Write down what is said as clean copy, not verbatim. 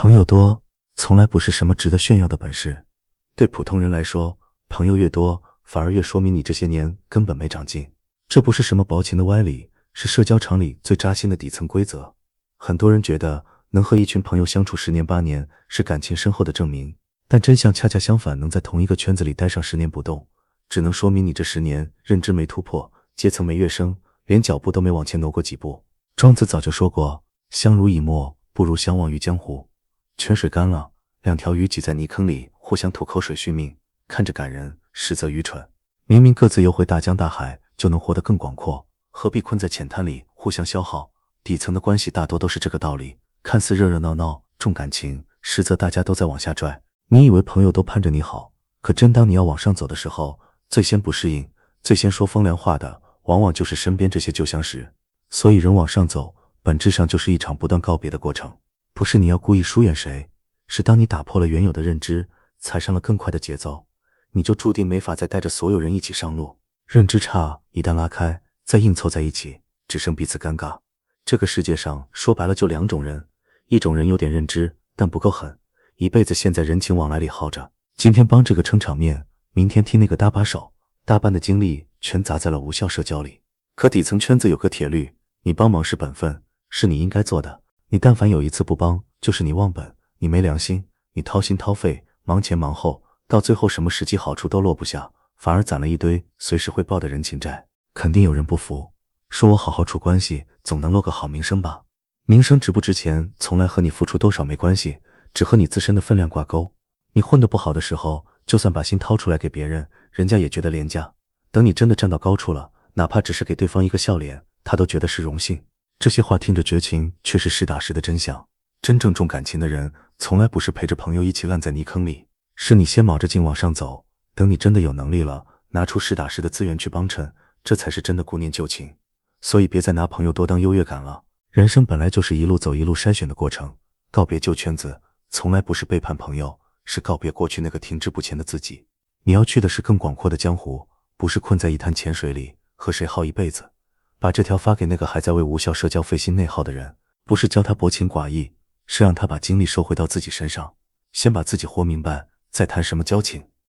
朋友多，从来不是什么值得炫耀的本事。对普通人来说，朋友越多，反而越说明你这些年根本没长进。这不是什么薄情的歪理，是社交场里最扎心的底层规则。很多人觉得能和一群朋友相处10年8年是感情深厚的证明，但真相恰恰相反，能在同一个圈子里待上10年不动，只能说明你这10年认知没突破，阶层没跃升，连脚步都没往前挪过几步。庄子早就说过，相濡以沫，不如相忘于江湖。泉水干了，两条鱼挤在泥坑里，互相吐口水续命，看着感人，实则愚蠢。明明各自游回大江大海，就能活得更广阔，何必困在浅滩里互相消耗？底层的关系大多都是这个道理，看似热热闹闹，重感情，实则大家都在往下拽。你以为朋友都盼着你好，可真当你要往上走的时候，最先不适应，最先说风凉话的，往往就是身边这些旧相识。所以人往上走，本质上就是一场不断告别的过程。不是你要故意疏远谁，是当你打破了原有的认知，踩上了更快的节奏，你就注定没法再带着所有人一起上路。认知差一旦拉开，再硬凑在一起，只剩彼此尴尬。这个世界上说白了就2种人，一种人有点认知，但不够狠，一辈子陷在人情往来里耗着，今天帮这个撑场面，明天替那个搭把手，大半的精力全砸在了无效社交里。可底层圈子有个铁律，你帮忙是本分，是你应该做的，你但凡有一次不帮，就是你忘本，你没良心，你掏心掏肺，忙前忙后，到最后什么实际好处都落不下，反而攒了一堆随时会报的人情债。肯定有人不服，说我好好处关系，总能落个好名声吧？名声值不值钱，从来和你付出多少没关系，只和你自身的分量挂钩。你混得不好的时候，就算把心掏出来给别人，人家也觉得廉价。等你真的站到高处了，哪怕只是给对方一个笑脸，他都觉得是荣幸。这些话听着绝情，却是实打实的真相。真正重感情的人，从来不是陪着朋友一起烂在泥坑里，是你先卯着劲往上走，等你真的有能力了，拿出实打实的资源去帮衬，这才是真的顾念旧情。所以别再拿朋友多当优越感了，人生本来就是一路走一路筛选的过程，告别旧圈子，从来不是背叛朋友，是告别过去那个停滞不前的自己。你要去的是更广阔的江湖，不是困在一滩浅水里，和谁耗一辈子。把这条发给那个还在为无效社交费心内耗的人，不是教他薄情寡义，是让他把精力收回到自己身上，先把自己活明白，再谈什么交情。